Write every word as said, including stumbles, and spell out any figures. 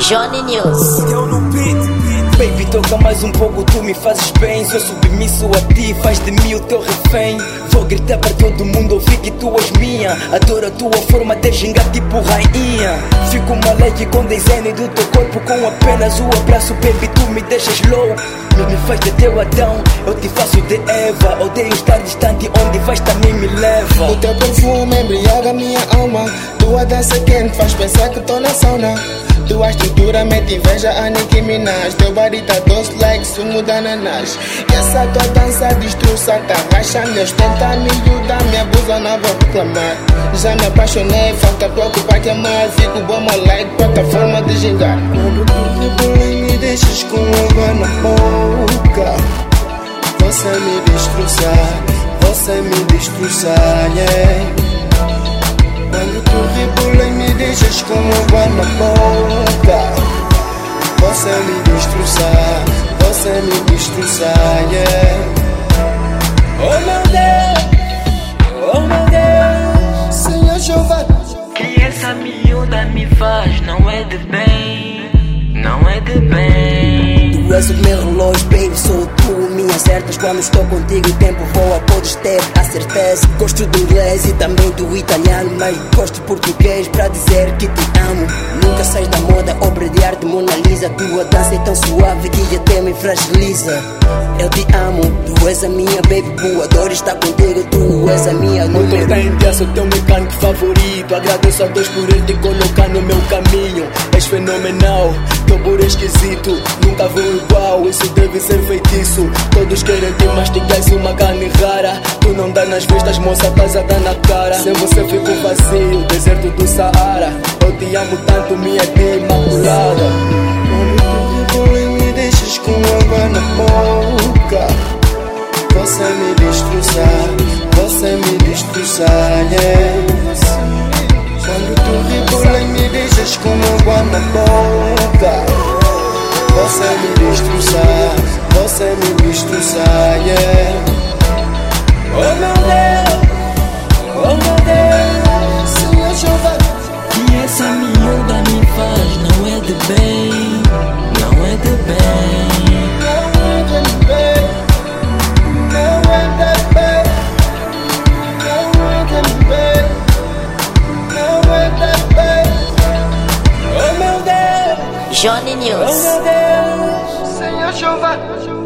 Johnny News. Baby, toca mais um pouco, tu me fazes bem. Sou submisso a ti, faz de mim o teu refém. Vou gritar para todo mundo ouvir que tu és minha. Adoro a tua forma de gingar tipo rainha. Fico maleque com desenho do teu corpo, com apenas o abraço, baby, tu me deixas louco. Me, me faz de teu Adão, eu te faço de Eva. Odeio estar distante, onde vais também me leva. O teu perfume embriaga minha alma. Tua dança quente faz pensar que tô na sauna. Tua estrutura mete inveja a Nicki Minaj. Teu body tá doce like sumo de ananás. Essa tua dança destruça, tá racha. Meus tenta me ajudar, me abusa, não vou reclamar. Já me apaixonei, falta preocupar te amar. Fico bom, like, plataforma de gingar. Quando tu rebola e me deixas com água na boca, você me destroça, você me destroça, yeah. Quando tu rebola e me deixas com água na boca, você me destroça, você me destroça, yeah. Oh meu Deus, oh meu Deus, Senhor Jeová, que essa miúda me faz não é de bem, não é de bem. tu és o meu relógio, baby, sou tu, minhas certas. Quando estou contigo o tempo voa, podes ter a certeza. Gosto do inglês e também do italiano, mas gosto de português pra dizer que te amo. Nunca sais da moda, obra de arte Mona Lisa. Tua dança é tão suave que até me fragiliza. Eu te amo, tu és a minha baby boo. Adoro estar contigo, tu és a minha número. Motor em dia, sou teu mecânico favorito. Agradeço a Deus por ele te colocar no meu caminho. És fenomenal, teu buro é esquisito. Nunca vou igual, isso deve ser feitiço. Todos querem te mastigar, isso uma carne rara. Tu não dá nas vistas, moça, estás a dar na cara. Sem você fico vazio, deserto do Saara. Eu te amo tanto, minha tia imaculada. quando tu rebola e me deixas com água na boca, você me destroça, você me destroça, yeah. Quando tu rebola e me deixas com água na boca, você me destroça, você me destroça, yeah. Oh meu Deus, oh meu Deus, Senhor Jeová, Que essa miúda me faz não é de bem, não é de bem. não é de bem, não é de bem, não é de bem, não é de bem. oh meu Deus, Johnny oh News. meu Deus. Senhor Jeová.